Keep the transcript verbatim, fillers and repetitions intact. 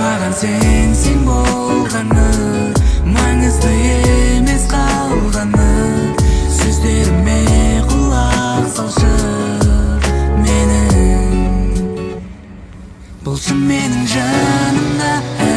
маған сенсең болғаны, маңызды емес қалғаны. Сөздеріме құлақ салшы менің, болшы менің жанымда.